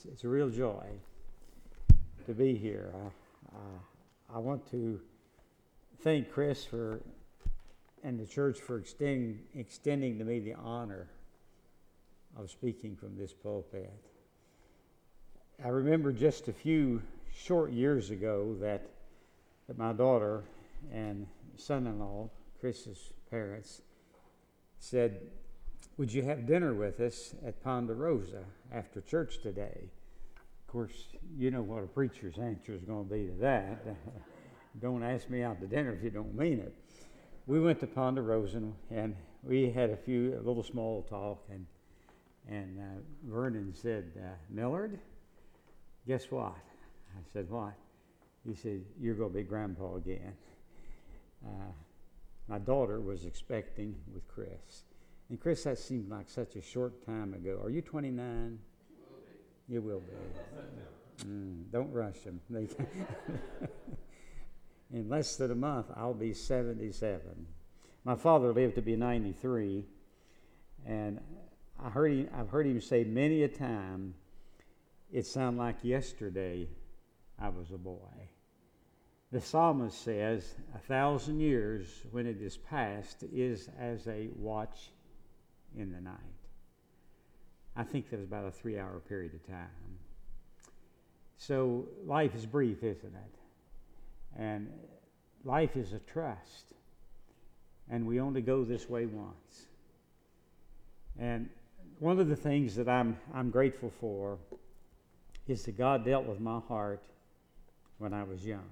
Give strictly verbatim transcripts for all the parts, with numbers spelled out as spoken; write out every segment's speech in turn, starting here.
It's, it's a real joy to be here. I, I, I want to thank Chris for and the church for extending, extending to me the honor of speaking from this pulpit. I remember just a few short years ago that, that my daughter and son-in-law, Chris's parents, said, "Would you have dinner with us at Ponderosa after church today?" Of course, you know what a preacher's answer is going to be to that. Don't ask me out to dinner if you don't mean it. We went to Ponderosa and we had a few, a little small talk, and and uh, Vernon said, uh, "Millard, guess what?" I said, "What?" He said, "You're going to be grandpa again." Uh, my daughter was expecting with Chris. And Chris, that seemed like such a short time ago. Are you twenty-nine? You will be. Mm, don't rush them. In less than a month, I'll be seventy-seven. My father lived to be ninety-three, and I heard him, I've heard him say many a time, "It sounded like yesterday I was a boy." The psalmist says, "A thousand years when it is past is as a watch in the night." I think that was about a three-hour period of time. So life is brief, isn't it? And life is a trust. And we only go this way once. And one of the things that I'm I'm grateful for is that God dealt with my heart when I was young.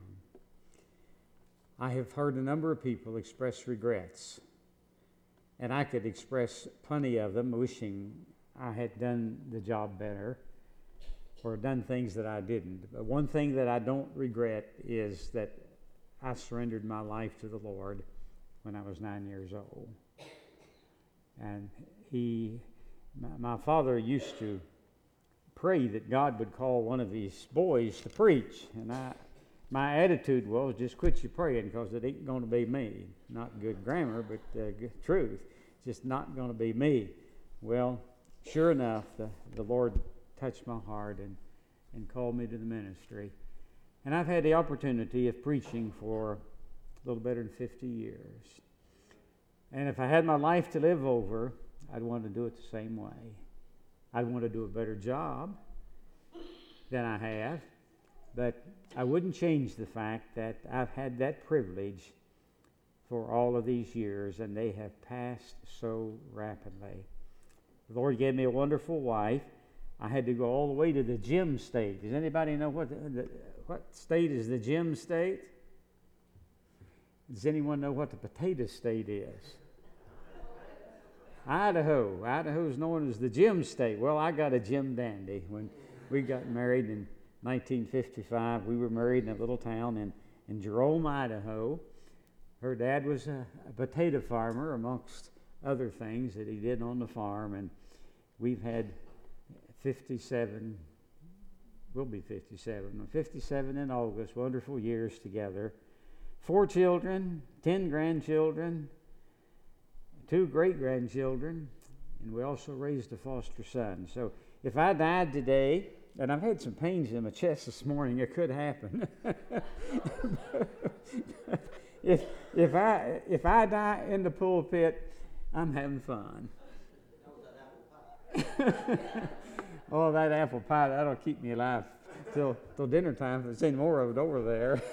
I have heard a number of people express regrets. And I could express plenty of them, wishing I had done the job better or done things that I didn't. But one thing that I don't regret is that I surrendered my life to the Lord when I was nine years old. And he, my, my father used to pray that God would call one of these boys to preach. And I, my attitude was, just quit your praying, because it ain't going to be me. Not good grammar, but uh, good truth. Just not going to be me. Well, sure enough, the, the Lord touched my heart and, and called me to the ministry. And I've had the opportunity of preaching for a little better than fifty years. And if I had my life to live over, I'd want to do it the same way. I'd want to do a better job than I have, but I wouldn't change the fact that I've had that privilege for all of these years, and they have passed so rapidly. The Lord gave me a wonderful wife. I had to go all the way to the Gem State. Does anybody know what the, the, what state is the Gem State? Does anyone know what the Potato State is? Idaho. Idaho is known as the Gem State. Well, I got a Gem Dandy. When we got married in nineteen fifty-five, we were married in a little town in, in Jerome, Idaho. Her dad was a, a potato farmer, amongst other things that he did on the farm, and we've had fifty-seven, we'll be fifty-seven, fifty-seven in August, wonderful years together. Four children, ten grandchildren, two great-grandchildren, and we also raised a foster son. So if I died today, and I've had some pains in my chest this morning, it could happen. if if I if I die in the pulpit, I'm having fun. Oh, that apple pie, that'll keep me alive till till dinner time if there's any more of it over there.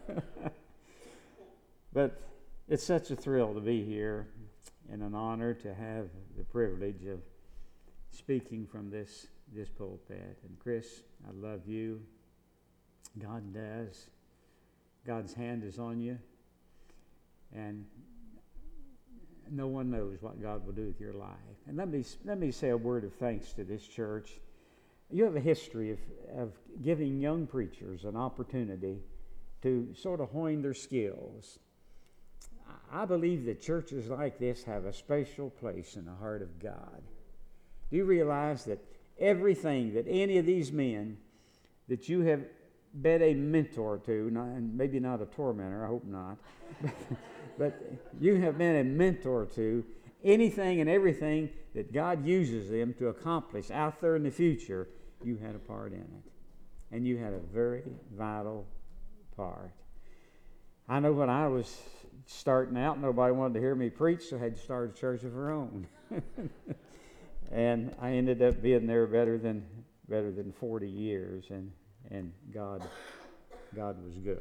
But it's such a thrill to be here and an honor to have the privilege of speaking from this, this pulpit. And Chris, I love you. God does. God's hand is on you. And no one knows what God will do with your life. And let me let me say a word of thanks to this church. You have a history of, of giving young preachers an opportunity to sort of hone their skills. I believe that churches like this have a special place in the heart of God. Do you realize that everything that any of these men that you have been a mentor to, not, and maybe not a tormentor, I hope not, but you have been a mentor to, anything and everything that God uses them to accomplish out there in the future, you had a part in it. And you had a very vital part. I know when I was starting out, nobody wanted to hear me preach, so I had to start a church of our own. And I ended up being there better than better than forty years, and, and God, God was good.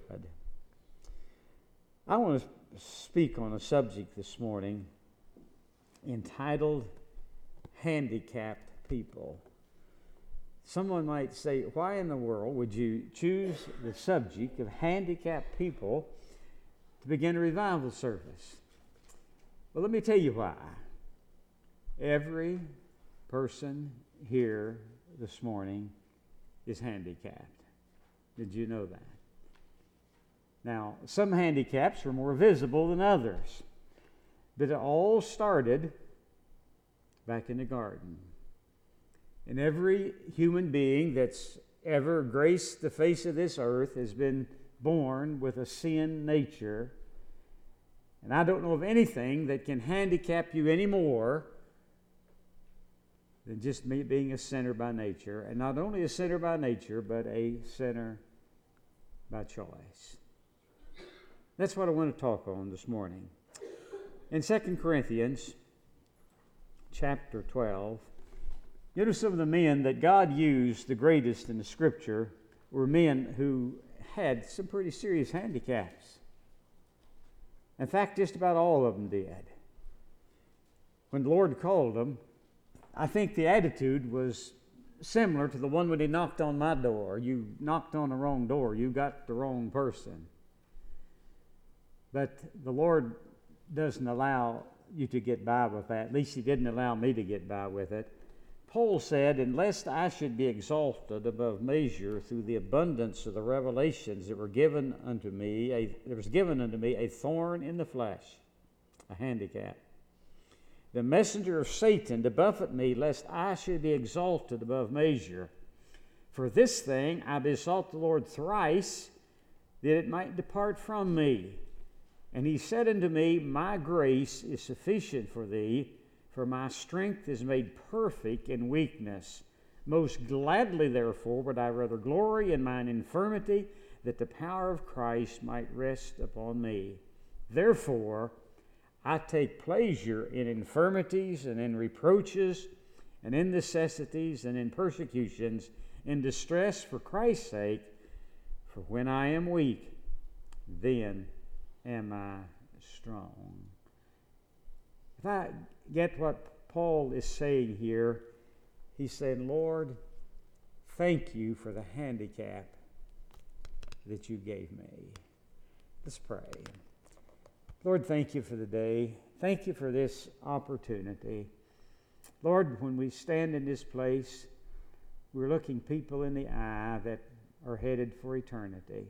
I want to speak on a subject this morning entitled Handicapped People. Someone might say, why in the world would you choose the subject of handicapped people to begin a revival service? Well, let me tell you why. Every person here this morning is handicapped. Did you know that? Now, some handicaps are more visible than others, but it all started back in the garden. And every human being that's ever graced the face of this earth has been born with a sin nature. And I don't know of anything that can handicap you any more than just me being a sinner by nature. And not only a sinner by nature, but a sinner by choice. That's what I want to talk on this morning. In Second Corinthians chapter twelve, you know, some of the men that God used the greatest in the Scripture were men who had some pretty serious handicaps. In fact, just about all of them did. When the Lord called them, I think the attitude was similar to the one when He knocked on my door. You knocked on the wrong door. You got the wrong person. But the Lord doesn't allow you to get by with that. At least He didn't allow me to get by with it. Paul said, "And lest I should be exalted above measure through the abundance of the revelations that were given unto me, a, there was given unto me a thorn in the flesh," a handicap, "the messenger of Satan to buffet me, lest I should be exalted above measure. For this thing I besought the Lord thrice, that it might depart from me. And He said unto me, My grace is sufficient for thee, for my strength is made perfect in weakness. Most gladly, therefore, would I rather glory in mine infirmity, that the power of Christ might rest upon me. Therefore, I take pleasure in infirmities and in reproaches and in necessities and in persecutions, in distress for Christ's sake. For when I am weak, then am I strong." If I get what Paul is saying here, he's saying, Lord, thank you for the handicap that you gave me. Let's pray. Lord, thank you for the day. Thank you for this opportunity. Lord, when we stand in this place, we're looking people in the eye that are headed for eternity.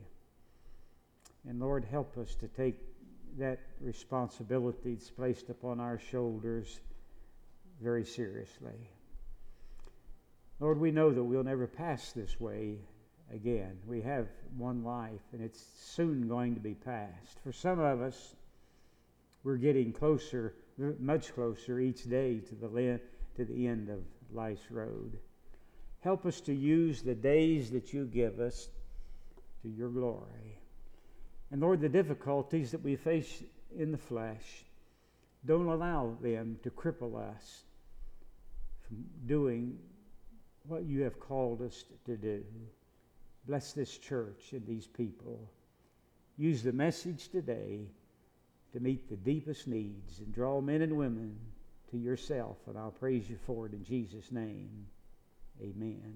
And Lord, help us to take that responsibility that's placed upon our shoulders very seriously. Lord, we know that we'll never pass this way again. We have one life, and it's soon going to be passed. For some of us, we're getting closer, much closer each day to the, to the end of life's road. Help us to use the days that you give us to your glory. And Lord, the difficulties that we face in the flesh, don't allow them to cripple us from doing what you have called us to do. Bless this church and these people. Use the message today to meet the deepest needs and draw men and women to yourself. And I'll praise you for it in Jesus' name. Amen.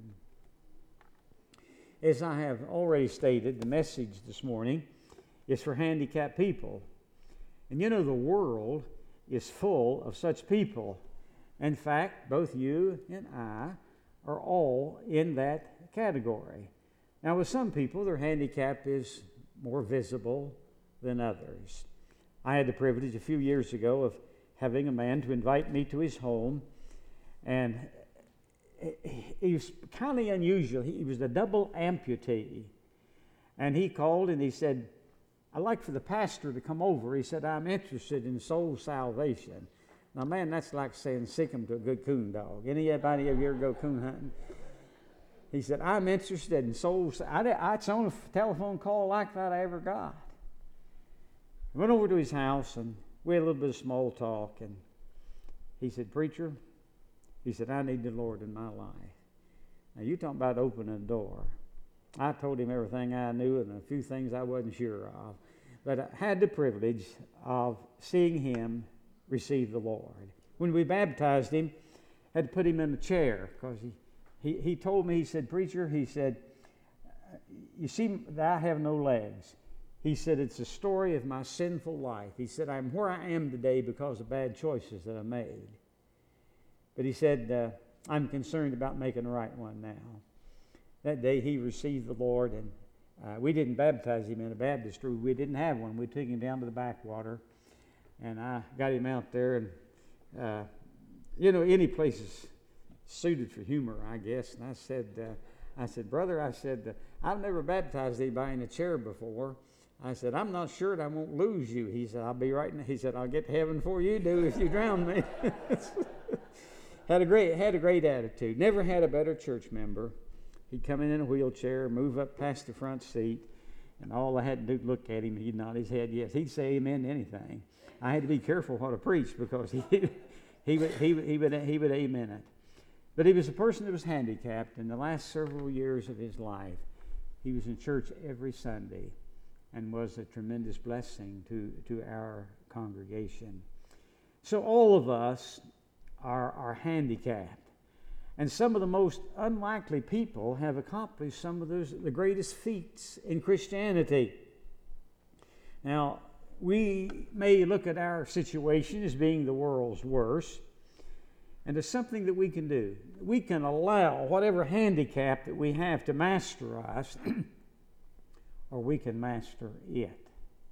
As I have already stated, the message this morning is for handicapped people. And you know, the world is full of such people. In fact, both you and I are all in that category. Now, with some people, their handicap is more visible than others. I had the privilege a few years ago of having a man to invite me to his home, and he was kind of unusual. He was a double amputee. And he called and he said, "I'd like for the pastor to come over." He said, "I'm interested in soul salvation." Now, man, that's like saying sick 'em to a good coon dog. Anybody ever here go coon hunting? He said, I'm interested in souls. I, I, it's the only telephone call like that I ever got. I went over to his house, and we had a little bit of small talk, and he said, preacher, he said, I need the Lord in my life. Now, you talking about opening a door. I told him everything I knew and a few things I wasn't sure of. But I had the privilege of seeing him receive the Lord. When we baptized him, I had to put him in a chair because he, he, he told me, he said, preacher, he said, you see that I have no legs. He said, it's a story of my sinful life. He said, I'm where I am today because of bad choices that I made. But he said, uh, I'm concerned about making the right one now. That day he received the Lord, and uh, we didn't baptize him in a baptistry. We didn't have one. We took him down to the backwater, and I got him out there. And, uh, you know, any place is suited for humor, I guess. And I said, uh, I said, brother, I said, uh, I've never baptized anybody in a chair before. I said, I'm not sure that I won't lose you. He said, I'll be right now. He said, I'll get to heaven before you do if you drown me. had a great had a great attitude. Never had a better church member. He'd come in in a wheelchair, move up past the front seat, and all I had to do was look at him. He'd nod his head yes. He'd say amen to anything. I had to be careful what I preached because he he would he would he would he would amen it. But he was a person that was handicapped. In the last several years of his life, he was in church every Sunday and was a tremendous blessing to, to our congregation. So all of us are, are handicapped. And some of the most unlikely people have accomplished some of those, the greatest feats in Christianity. Now, we may look at our situation as being the world's worst, and there's something that we can do. We can allow whatever handicap that we have to master us, or we can master it.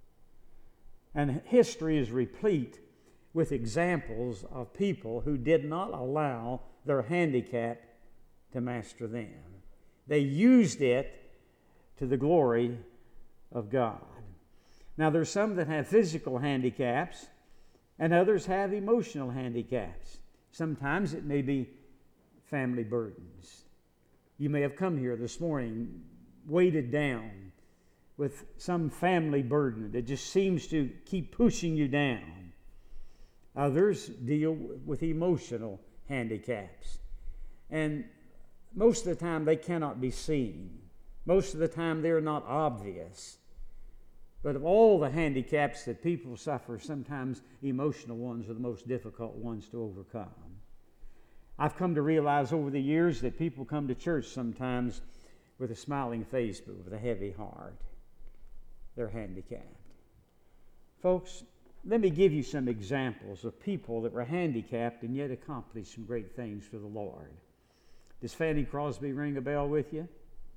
And history is replete with examples of people who did not allow their handicap to master them. They used it to the glory of God. Now, there's some that have physical handicaps, and others have emotional handicaps. Sometimes it may be family burdens. You may have come here this morning weighted down with some family burden that just seems to keep pushing you down. Others deal with emotional handicaps. And most of the time they cannot be seen. Most of the time they're not obvious. But of all the handicaps that people suffer, sometimes emotional ones are the most difficult ones to overcome. I've come to realize over the years that people come to church sometimes with a smiling face but with a heavy heart. They're handicapped. Folks, let me give you some examples of people that were handicapped and yet accomplished some great things for the Lord. Does Fanny Crosby ring a bell with you?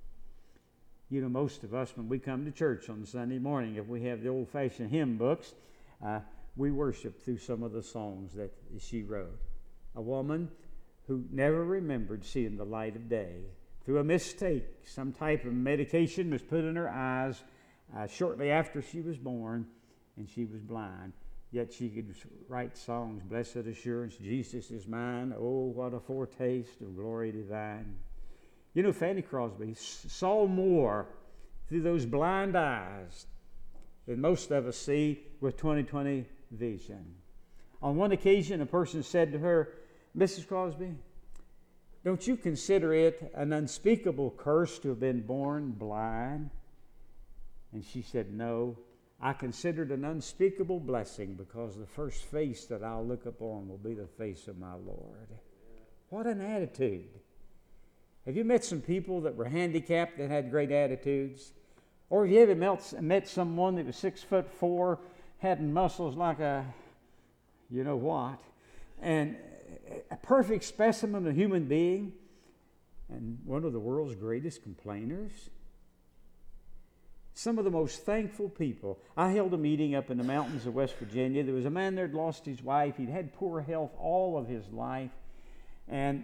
You know, most of us, when we come to church on Sunday morning, if we have the old-fashioned hymn books, uh, we worship through some of the songs that she wrote. A woman who never remembered seeing the light of day. Through a mistake, some type of medication was put in her eyes uh, shortly after she was born, and she was blind. Yet she could write songs, Blessed Assurance, Jesus is mine, oh, what a foretaste of glory divine. You know, Fanny Crosby saw more through those blind eyes than most of us see with twenty twenty vision. On one occasion, a person said to her, Missus Crosby, don't you consider it an unspeakable curse to have been born blind? And she said, no, I consider it an unspeakable blessing because the first face that I'll look upon will be the face of my Lord. What an attitude. Have you met some people that were handicapped that had great attitudes? Or have you ever met, met someone that was six foot four, had muscles like a, you know what, and a perfect specimen of a human being, and one of the world's greatest complainers? Some of the most thankful people. I held a meeting up in the mountains of West Virginia. There was a man there that lost his wife. He'd had poor health all of his life, and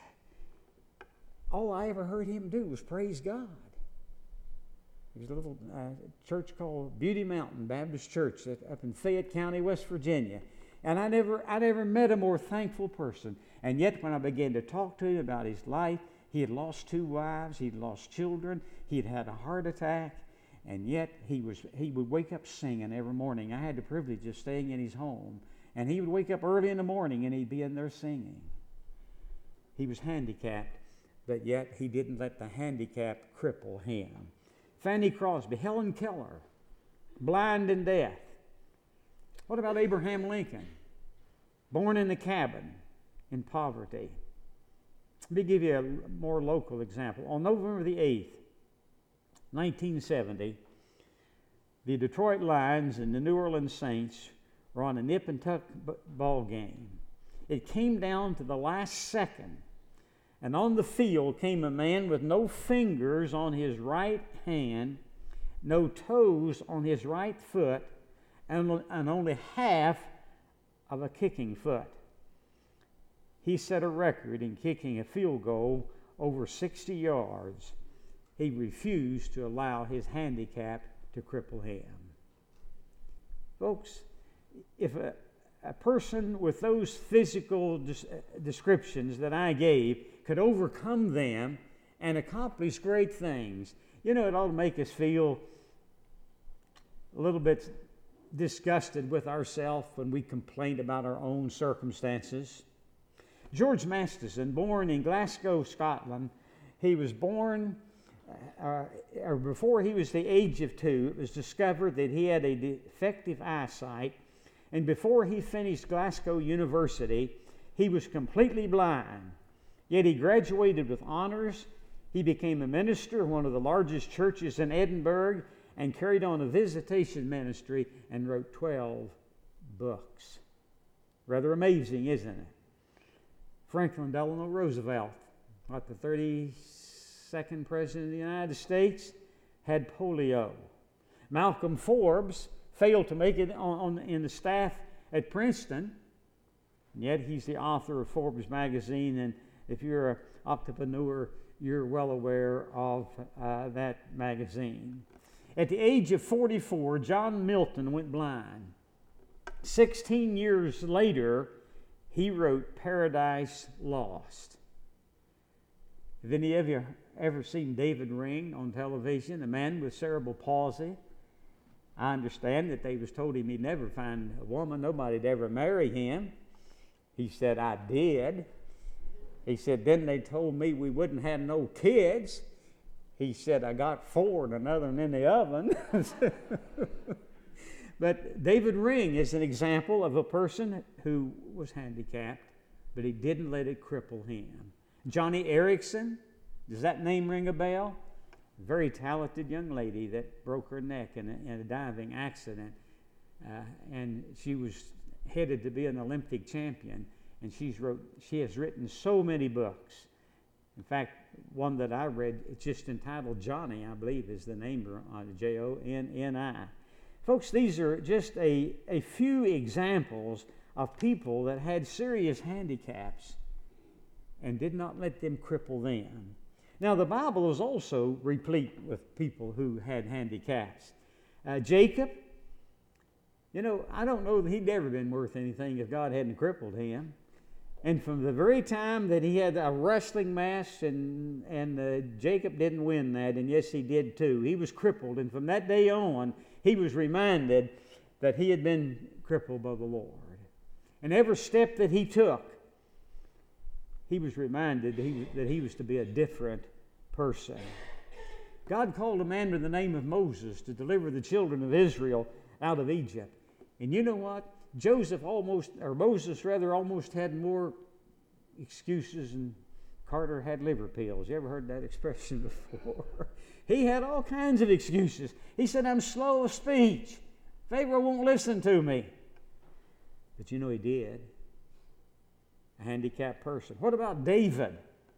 all I ever heard him do was praise God. There's a little uh, church called Beauty Mountain Baptist Church that up in Fayette County, West Virginia. And I never, I never met a more thankful person. And yet when I began to talk to him about his life, He had lost two wives. He'd lost children. He'd had a heart attack. And yet he was he would wake up singing every morning. I had the privilege of staying in his home. And he would wake up early in the morning and he'd be in there singing. He was handicapped, but yet he didn't let the handicap cripple him. Fanny Crosby, Helen Keller, blind and deaf. What about Abraham Lincoln? Born in a cabin in poverty. Let me give you a more local example. On November the eighth, nineteen seventy, the Detroit Lions and the New Orleans Saints were on a nip and tuck ball game. It came down to the last second, and on the field came a man with no fingers on his right hand, no toes on his right foot, and, and only half of a kicking foot. He set a record in kicking a field goal over sixty yards. He refused to allow his handicap to cripple him. Folks, if a, a person with those physical des- descriptions that I gave could overcome them and accomplish great things, you know, it ought to make us feel a little bit disgusted with ourselves when we complain about our own circumstances. George Masterson, born in Glasgow, Scotland, he was born, uh, or before he was the age of two, it was discovered that he had a defective eyesight, and before he finished Glasgow University, he was completely blind. Yet he graduated with honors. He became a minister of one of the largest churches in Edinburgh and carried on a visitation ministry and wrote twelve books. Rather amazing, isn't it? Franklin Delano Roosevelt, like the thirty-second President of the United States, had polio. Malcolm Forbes failed to make it on, on in the staff at Princeton, and yet he's the author of Forbes magazine, and if you're an entrepreneur, you're well aware of uh, that magazine. At the age of forty-four, John Milton went blind. Sixteen years later, he wrote Paradise Lost. Have any of you ever seen David Ring on television, a man with cerebral palsy? I understand that they was told him he'd never find a woman, nobody'd ever marry him. He said, I did. He said, then they told me we wouldn't have no kids. He said, I got four and another one in the oven. But David Ring is an example of a person who was handicapped, but he didn't let it cripple him. Johnny Erickson, does that name ring a bell? A very talented young lady that broke her neck in a, in a diving accident. Uh, and she was headed to be an Olympic champion. And she's wrote, she has written so many books. In fact, one that I read, it's just entitled Johnny, I believe is the name on it, J O N N I. Folks, these are just a, a few examples of people that had serious handicaps and did not let them cripple them. Now, the Bible is also replete with people who had handicaps. Uh, Jacob, you know, I don't know that he'd ever been worth anything if God hadn't crippled him. And from the very time that he had a wrestling match, and, and uh, Jacob didn't win that, and yes, he did too, he was crippled. And from that day on, he was reminded that he had been crippled by the Lord. And every step that he took, he was reminded that he, that he was to be a different person. God called a man by the name of Moses to deliver the children of Israel out of Egypt. And you know what? Joseph almost, or Moses rather, almost had more excuses than Carter had liver pills. You ever heard that expression before? He had all kinds of excuses. He said, I'm slow of speech. Pharaoh won't listen to me. But you know he did. A handicapped person. What about David?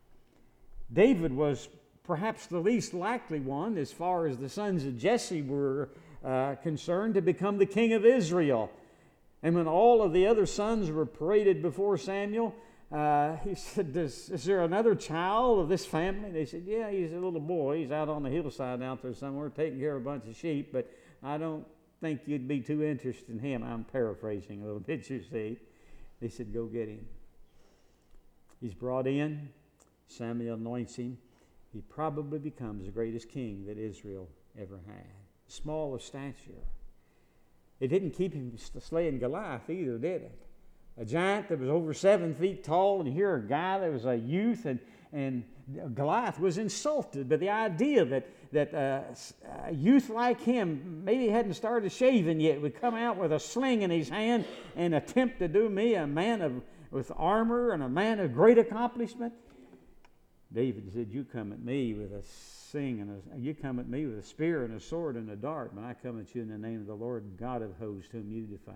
David was perhaps the least likely one, as far as the sons of Jesse were uh, concerned, to become the king of Israel. And when all of the other sons were paraded before Samuel, uh, he said, Does, is there another child of this family? They said, yeah, he's a little boy. He's out on the hillside out there somewhere taking care of a bunch of sheep, but I don't think you'd be too interested in him. I'm paraphrasing a little bit, you see. They said, go get him. He's brought in, Samuel anoints him. He probably becomes the greatest king that Israel ever had. Small of stature. It didn't keep him slaying Goliath either, did it? A giant that was over seven feet tall, and here a guy that was a youth, and, and Goliath was insulted by the idea that, that uh, a youth like him, maybe hadn't started shaving yet, would come out with a sling in his hand and attempt to do me, a man of, with armor and a man of great accomplishment. David said, you come at me with a sling, and a, you come at me with a spear and a sword and a dart, but I come at you in the name of the Lord God of hosts, whom you defied.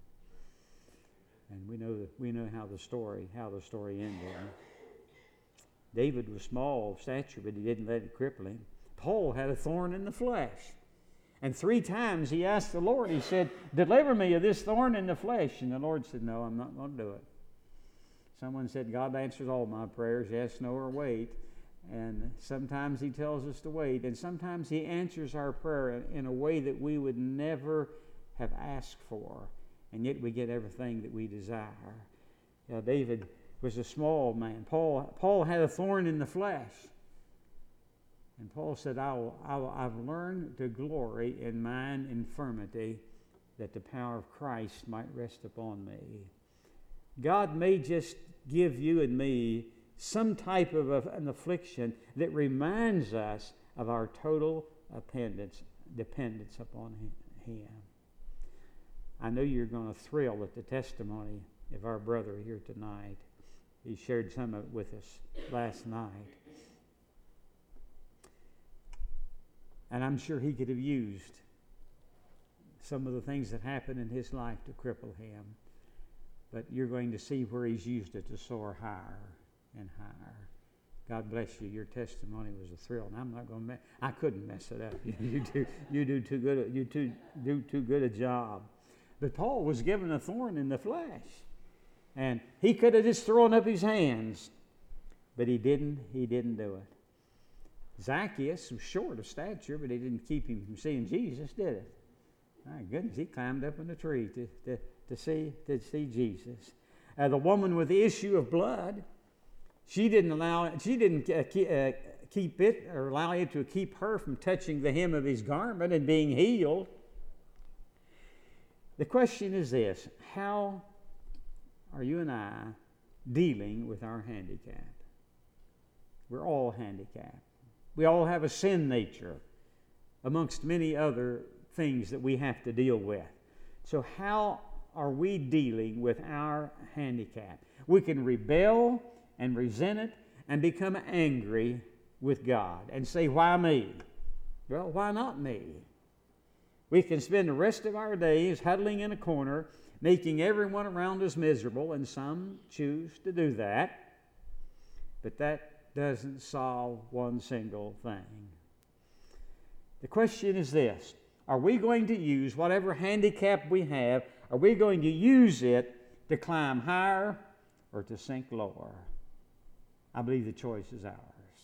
And we know that we know how the story how the story ended. David was small of stature, but he didn't let it cripple him. Paul had a thorn in the flesh, and three times he asked the Lord. He said, "Deliver me of this thorn in the flesh." And the Lord said, "No, I'm not going to do it." Someone said, "God answers all my prayers, yes, no, or wait." And sometimes He tells us to wait, and sometimes He answers our prayer in a way that we would never have asked for. And yet we get everything that we desire. Now, David was a small man. Paul, Paul had a thorn in the flesh. And Paul said, I will, I will, I've learned to glory in mine infirmity, that the power of Christ might rest upon me. God may just give you and me some type of a, an affliction that reminds us of our total dependence, dependence upon Him. I know you're going to thrill at the testimony of our brother here tonight. He shared some of it with us last night. And I'm sure he could have used some of the things that happened in his life to cripple him. But you're going to see where he's used it to soar higher and higher. God bless you. Your testimony was a thrill, and I'm not going to. Me- I couldn't mess it up. you do. You do too good. A, you too, do too good a job. But Paul was given a thorn in the flesh, and he could have just thrown up his hands, but he didn't. He didn't do it. Zacchaeus was short of stature, but he didn't keep him from seeing Jesus, did it? My goodness, he climbed up in a tree to, to, to see to see Jesus. Uh, the woman with the issue of blood, she didn't allow. She didn't uh, keep, uh, keep it or allow it to keep her from touching the hem of his garment and being healed. The question is this: how are you and I dealing with our handicap? We're all handicapped. We all have a sin nature, amongst many other things that we have to deal with. So how are we dealing with our handicap? We can rebel and resent it and become angry with God and say, "Why me?" Well, why not me? We can spend the rest of our days huddling in a corner, making everyone around us miserable, and some choose to do that. But that doesn't solve one single thing. The question is this: are we going to use whatever handicap we have, are we going to use it to climb higher or to sink lower? I believe the choice is ours.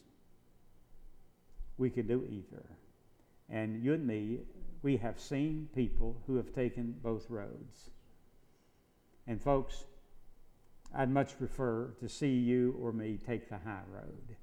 We can do either. And you and me, we have seen people who have taken both roads. And folks, I'd much prefer to see you or me take the high road.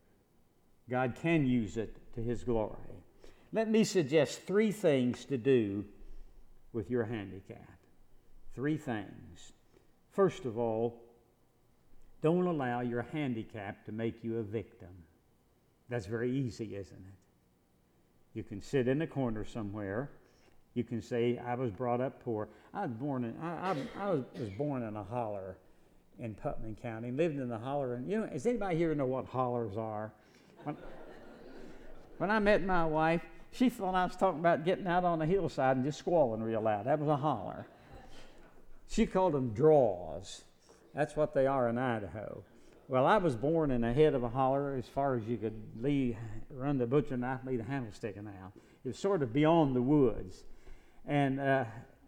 God can use it to His glory. Let me suggest three things to do with your handicap. Three things. First of all, don't allow your handicap to make you a victim. That's very easy, isn't it? You can sit in a corner somewhere. You can say, "I was brought up poor." I was born in I, I, I was, was born in a holler in Putnam County. Lived in the holler, and you know, does anybody here know what hollers are? When, when I met my wife, she thought I was talking about getting out on the hillside and just squalling real loud. That was a holler. She called them draws. That's what they are in Idaho. Well, I was born in the head of a holler, as far as you could leave, run the butcher knife, leave the handle sticking out. It was sort of beyond the woods. And uh,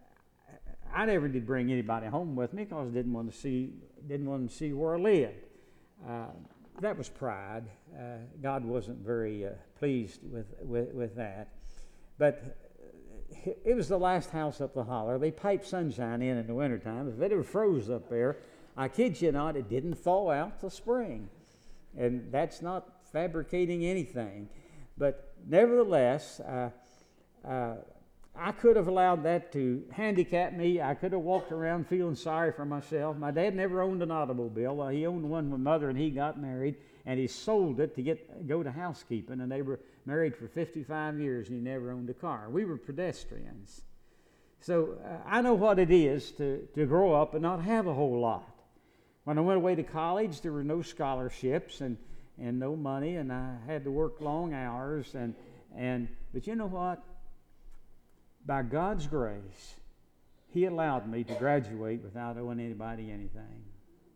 I never did bring anybody home with me because I didn't want to see, didn't want to see where I lived. Uh, that was pride. Uh, God wasn't very uh, pleased with, with, with that. But it was the last house up the holler. They piped sunshine in in the wintertime. If it ever froze up there, I kid you not, it didn't thaw out till spring. And that's not fabricating anything. But nevertheless, uh, uh, I could have allowed that to handicap me. I could have walked around feeling sorry for myself. My dad never owned an automobile. Uh, he owned one with Mother, and he got married, and he sold it to get go to housekeeping. And they were married for fifty-five years, and he never owned a car. We were pedestrians. So uh, I know what it is to, to grow up and not have a whole lot. When I went away to college, there were no scholarships and, and no money, and I had to work long hours. And, and but you know what? By God's grace, He allowed me to graduate without owing anybody anything.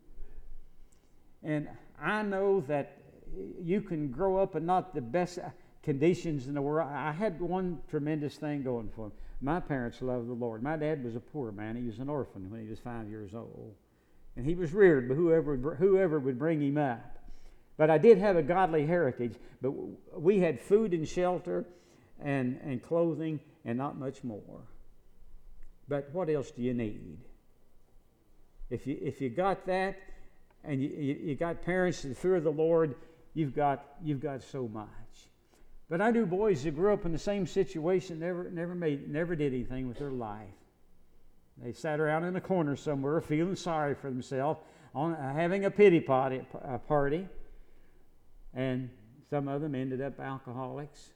And I know that you can grow up in not the best conditions in the world. I had one tremendous thing going for me. My parents loved the Lord. My dad was a poor man. He was an orphan when he was five years old. And he was reared by whoever, whoever would bring him up. But I did have a godly heritage. But we had food and shelter and, and clothing and not much more. But what else do you need? If you if you got that and you, you, you got parents that fear the Lord, you've got you've got so much. But I knew boys that grew up in the same situation, never never made never did anything with their life. They sat around in a corner somewhere feeling sorry for themselves, on uh, having a pity party, uh, party, and some of them ended up alcoholics,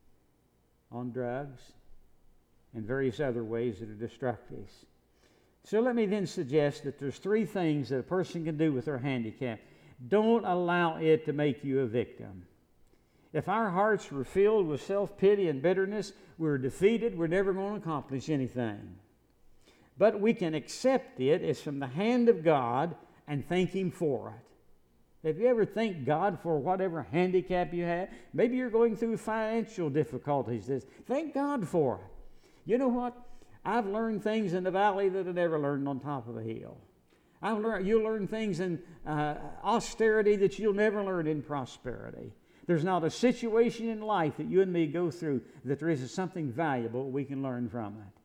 on drugs, and various other ways that are destructive. So let me then suggest that there's three things that a person can do with their handicap. Don't allow it to make you a victim. If our hearts were filled with self-pity and bitterness, we're defeated, we're never going to accomplish anything. But we can accept it as from the hand of God and thank Him for it. Have you ever thanked God for whatever handicap you have? Maybe you're going through financial difficulties. Thank God for it. You know what? I've learned things in the valley that I never learned on top of a hill. I've learned, you'll learn things in uh, austerity that you'll never learn in prosperity. There's not a situation in life that you and me go through that there isn't something valuable we can learn from it.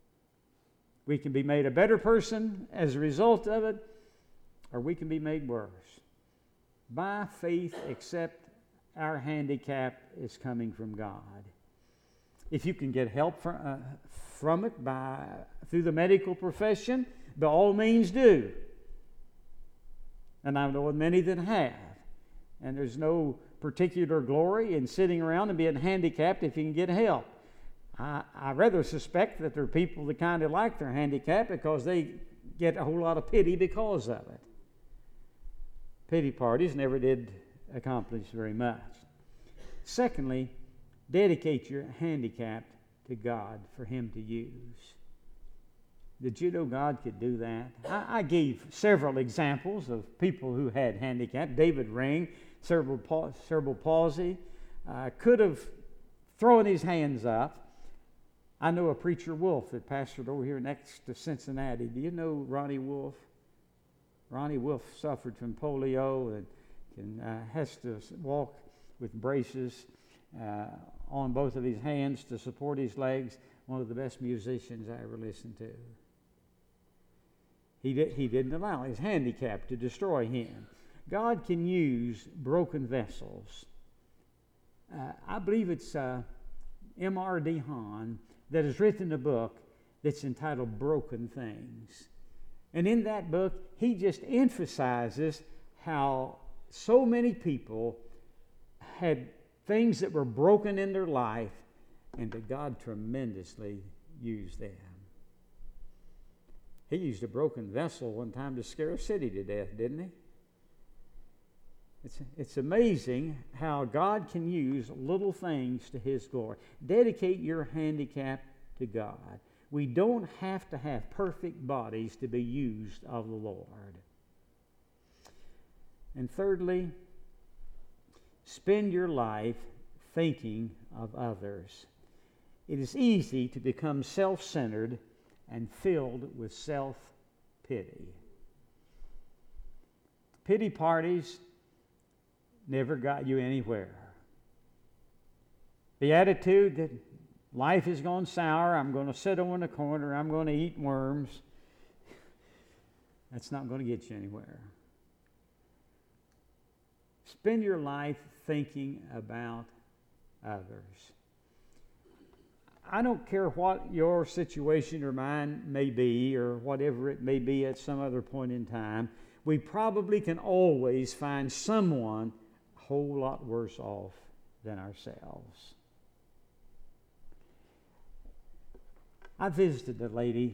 We can be made a better person as a result of it, or we can be made worse. By faith, accept our handicap is coming from God. If you can get help from, uh, from it by through the medical profession, by all means do. And I know many that have. And there's no particular glory in sitting around and being handicapped if you can get help. I, I rather suspect that there are people that kind of like their handicap because they get a whole lot of pity because of it. Pity parties never did accomplish very much. Secondly, dedicate your handicap to God for Him to use. Did you know God could do that? I, I gave several examples of people who had handicap. David Ring, cerebral, pa- cerebral palsy, uh, could have thrown his hands up. I know a preacher Wolf that pastored over here next to Cincinnati. Do you know Ronnie Wolf? Ronnie Wolf suffered from polio and can, uh, has to walk with braces uh, on both of his hands to support his legs. One of the best musicians I ever listened to. He, did, he didn't allow his handicap to destroy him. God can use broken vessels. Uh, I believe it's uh, M R D Hahn that has written a book that's entitled Broken Things. And in that book, he just emphasizes how so many people had things that were broken in their life and that God tremendously used them. He used a broken vessel one time to scare a city to death, didn't he? It's, it's amazing how God can use little things to His glory. Dedicate your handicap to God. We don't have to have perfect bodies to be used of the Lord. And thirdly, spend your life thinking of others. It is easy to become self-centered and filled with self-pity. Pity parties never got you anywhere. The attitude that life has gone sour, I'm going to sit over in a corner, I'm going to eat worms, that's not going to get you anywhere. Spend your life thinking about others. I don't care what your situation or mine may be, or whatever it may be at some other point in time, we probably can always find someone a whole lot worse off than ourselves. I visited a lady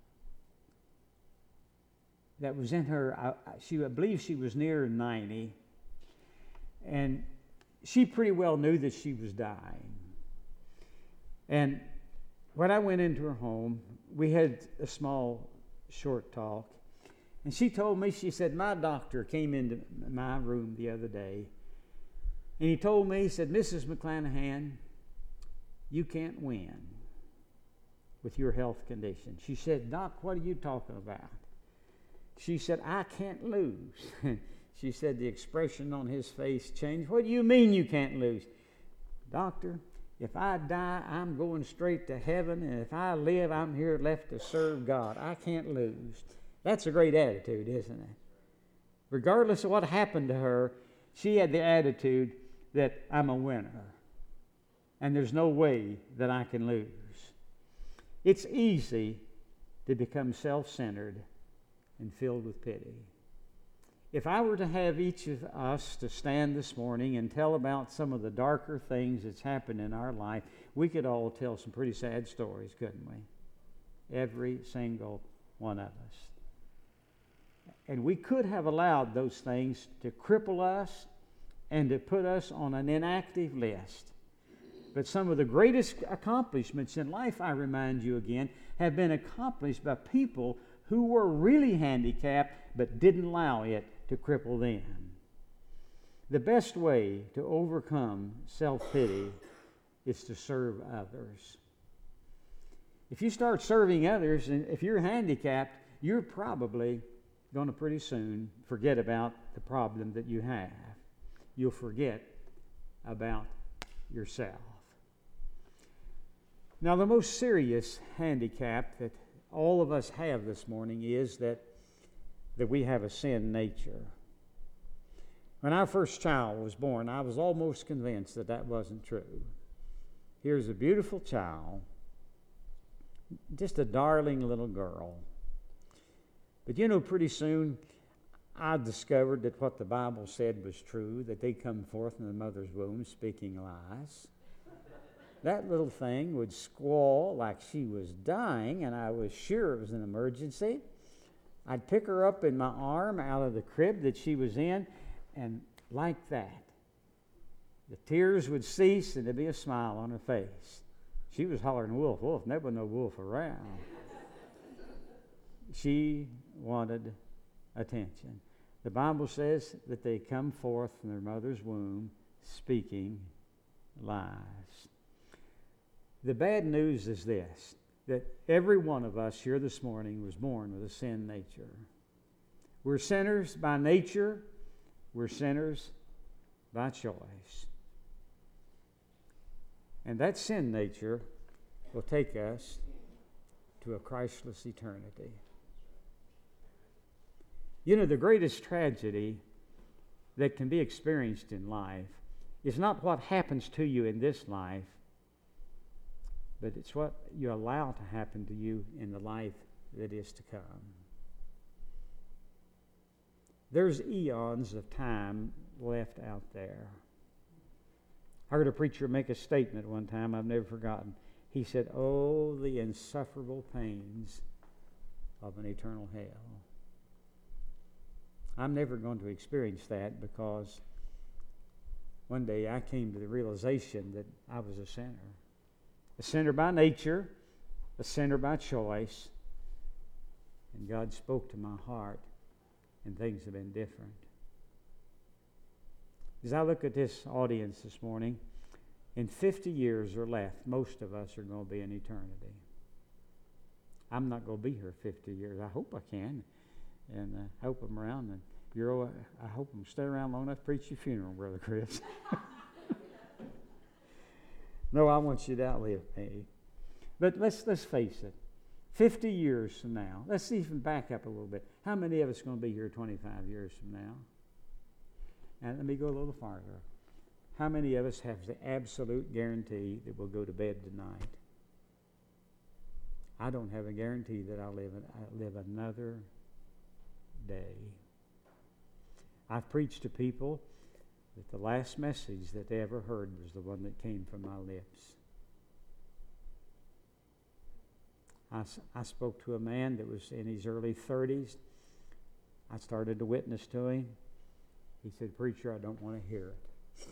that was in her, I, she, I believe she was near ninety, and she pretty well knew that she was dying. And when I went into her home, we had a small, short talk. And she told me, she said, my doctor came into my room the other day. And he told me, he said, Missus McClanahan, you can't win with your health condition. She said, Doc, what are you talking about? She said, I can't lose. She said the expression on his face changed. What do you mean you can't lose? Doctor, if I die, I'm going straight to heaven, and if I live, I'm here left to serve God. I can't lose. That's a great attitude, isn't it? Regardless of what happened to her, she had the attitude that I'm a winner, and there's no way that I can lose. It's easy to become self-centered and filled with pity. If I were to have each of us to stand this morning and tell about some of the darker things that's happened in our life, we could all tell some pretty sad stories, couldn't we? Every single one of us. And we could have allowed those things to cripple us and to put us on an inactive list. But some of the greatest accomplishments in life, I remind you again, have been accomplished by people who were really handicapped but didn't allow it to cripple them. The best way to overcome self-pity is to serve others. If you start serving others, and if you're handicapped, you're probably going to pretty soon forget about the problem that you have. You'll forget about yourself. Now, the most serious handicap that all of us have this morning is that that we have a sin nature. When our first child was born, I was almost convinced that that wasn't true. Here's a beautiful child, just a darling little girl. But you know, pretty soon I discovered that what the Bible said was true, that they come forth in the mother's womb speaking lies. That little thing would squall like she was dying, and I was sure it was an emergency. I'd pick her up in my arm out of the crib that she was in, and like that, the tears would cease and there'd be a smile on her face. She was hollering, wolf, wolf, and there was no wolf around. She wanted attention. The Bible says that they come forth from their mother's womb speaking lies. The bad news is this, that every one of us here this morning was born with a sin nature. We're sinners by nature. We're sinners by choice. And that sin nature will take us to a Christless eternity. You know, the greatest tragedy that can be experienced in life is not what happens to you in this life, but it's what you allow to happen to you in the life that is to come. There's eons of time left out there. I heard a preacher make a statement one time I've never forgotten. He said, oh, the insufferable pains of an eternal hell. I'm never going to experience that, because one day I came to the realization that I was a sinner. A sinner by nature, a sinner by choice, and God spoke to my heart, and things have been different. As I look at this audience this morning, in fifty years or less, most of us are going to be in eternity. I'm not going to be here fifty years. I hope I can, and uh, I hope I'm around. And you're, uh, I hope I'm stay around long enough to preach your funeral, Brother Chris. No, I want you to outlive me. But let's let's face it. fifty years from now, let's even back up a little bit. How many of us are going to be here twenty-five years from now? And let me go a little farther. How many of us have the absolute guarantee that we'll go to bed tonight? I don't have a guarantee that I'll live, I'll live another day. I've preached to people that the last message that they ever heard was the one that came from my lips. I, I spoke to a man that was in his early thirties. I started to witness to him. He said, "Preacher, I don't want to hear it."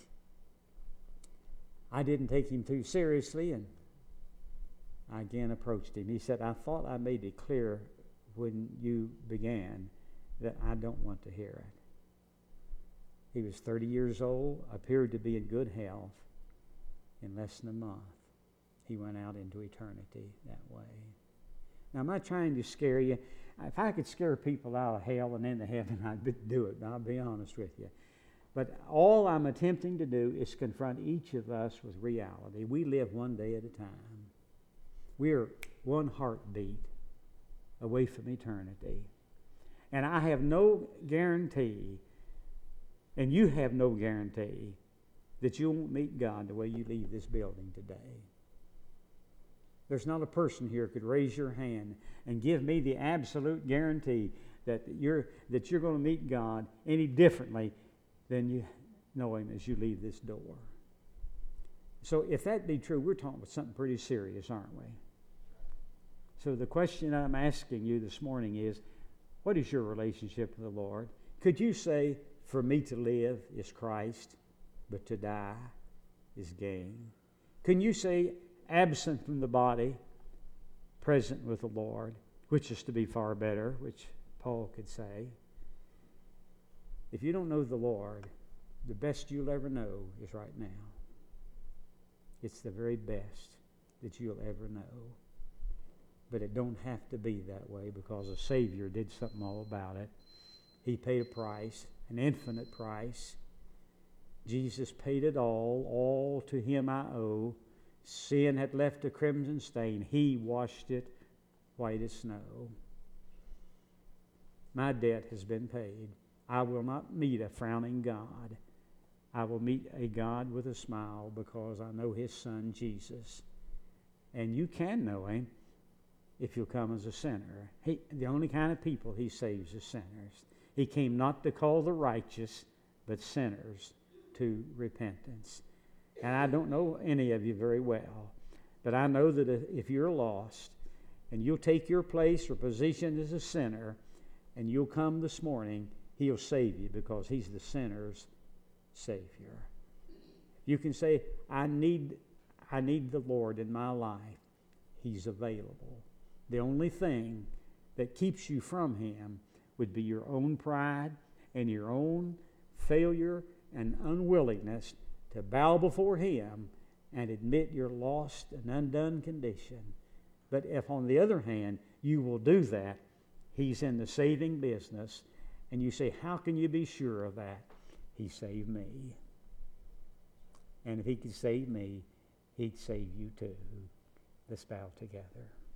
I didn't take him too seriously, and I again approached him. He said, "I thought I made it clear when you began that I don't want to hear it." He was thirty years old, appeared to be in good health. In less than a month, he went out into eternity that way. Now, I'm not trying to scare you. If I could scare people out of hell and into heaven, I'd do it. I'll be honest with you. But all I'm attempting to do is confront each of us with reality. We live one day at a time. We're one heartbeat away from eternity. And I have no guarantee, and you have no guarantee, that you won't meet God the way you leave this building today. There's not a person here who could raise your hand and give me the absolute guarantee that you're that you're going to meet God any differently than you know Him as you leave this door. So if that be true, we're talking about something pretty serious, aren't we? So the question I'm asking you this morning is, what is your relationship with the Lord? Could you say, "For me to live is Christ, but to die is gain"? Can you say, "Absent from the body, present with the Lord," which is to be far better, which Paul could say? If you don't know the Lord, the best you'll ever know is right now. It's the very best that you'll ever know. But it don't have to be that way, because a Savior did something all about it. He paid a price, an infinite price. Jesus paid it all. All to Him I owe. Sin had left a crimson stain. He washed it white as snow. My debt has been paid. I will not meet a frowning God. I will meet a God with a smile, because I know His Son, Jesus. And you can know Him if you'll come as a sinner. He, the only kind of people He saves is sinners. He came not to call the righteous, but sinners to repentance. And I don't know any of you very well, but I know that if you're lost and you'll take your place or position as a sinner and you'll come this morning, He'll save you, because He's the sinner's Savior. You can say, I need, I need the Lord in my life. He's available. The only thing that keeps you from Him would be your own pride and your own failure and unwillingness to bow before Him and admit your lost and undone condition. But if, on the other hand, you will do that, He's in the saving business. And you say, how can you be sure of that? He saved me. And if He could save me, He'd save you too. Let's bow together.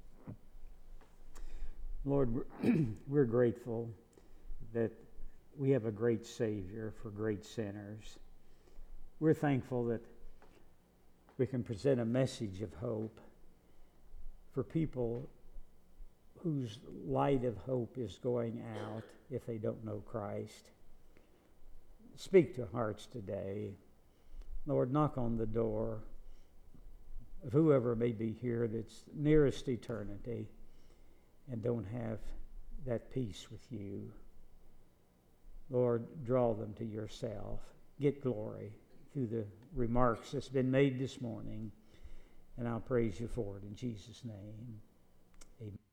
Lord, we're, we're grateful that we have a great Savior for great sinners. We're thankful that we can present a message of hope for people whose light of hope is going out if they don't know Christ. Speak to hearts today. Lord, knock on the door of whoever may be here that's nearest eternity and don't have that peace with You. Lord, draw them to Yourself. Get glory through the remarks that's been made this morning. And I'll praise You for it in Jesus' name. Amen.